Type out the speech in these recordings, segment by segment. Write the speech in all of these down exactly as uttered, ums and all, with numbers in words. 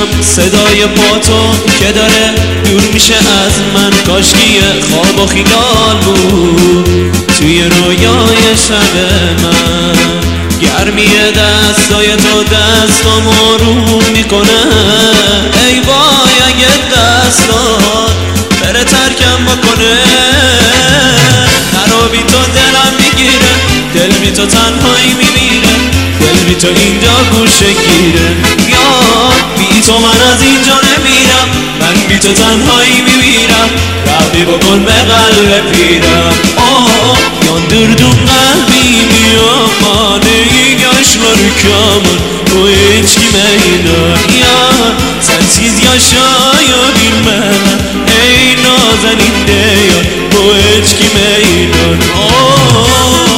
میشنوم صدای پاتو که داره دور میشه از من. کاشکی خواب و خیال بود توی رویای شب من. گرمی دستای تو دستام آروم میکنه. ای وای اگه دستات بره ترکم بکنه. نرو بی تو دلم میگیره، دل بی تو تنهایی میمیره، دل بی تو اینجا گوشه گیره. یاد بی تو من از اینجا نمیرم، من بی تو تنهایی میمیرم. ربی بکن به قلب پیرم. آه یان دردون قلبی میامانه گشمر کامن bu hiç kime inan ya. Sensiz yaşayabilmem ey nazeninde ya. Bu hiç kime inan. Oh.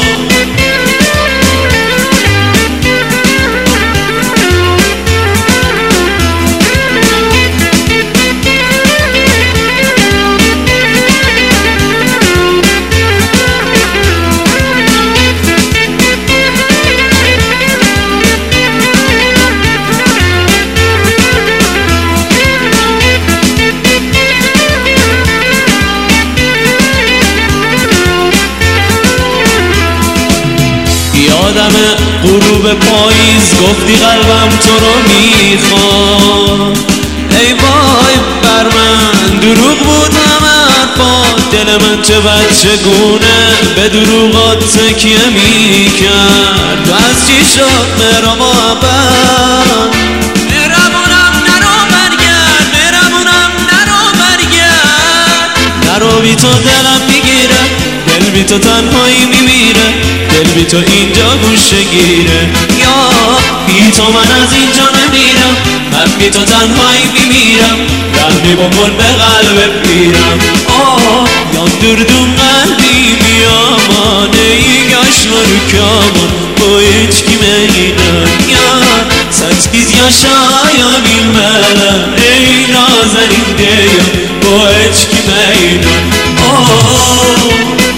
یادم غروب پاییز گفتی قلبم تو رو میخواد. ای وای بر من دروغ بود همه پا. دل من چه بچگونه به دروغات تکیه میکرد. تو از چی شد مرا محبت؟ مرمونم نرو برگرد، مرمونم نرو برگرد. نرو بی تو دلم میگیره، دل بی تو تنهایی میمیره، دل بی تو اینجا گوشه گیره. یا بی تو من از اینجا نمیرم، من بی تو تنهایی میمیرم. رحمی بکن به قلب پیرم. آه یان دردون قلبی میامانه ای گشمر کامن bu hiç kime inan ya. Sensiz yaşayabilmem ey nazeninde ya. Bu hiç kime inan. Oh.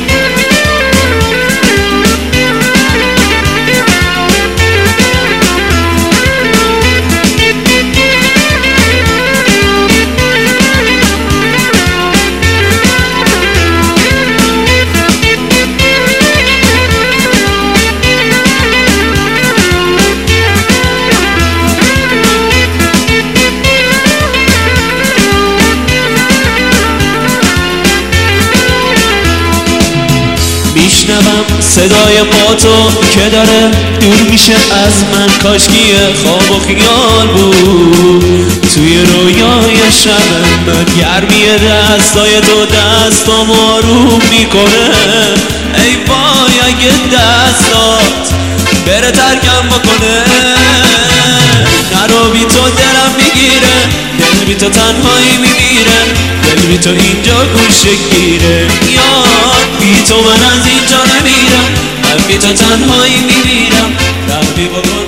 میشنوم صدای پاتو که داره دور میشه از من. کاشکی خواب و خیال بود توی رویای شب من. گرمی دستای تو دستام آروم میکنه. ای وای اگه دستات بره ترکم بکنه. نرو بی تو دلم میگیره، دل بی تو تنهایی میمیره، دل بی تو اینجا گوشه گیره. یاد بی تو من از اینجا نمیرم، من بی تو تنهایی میمیرم. رحمی بکن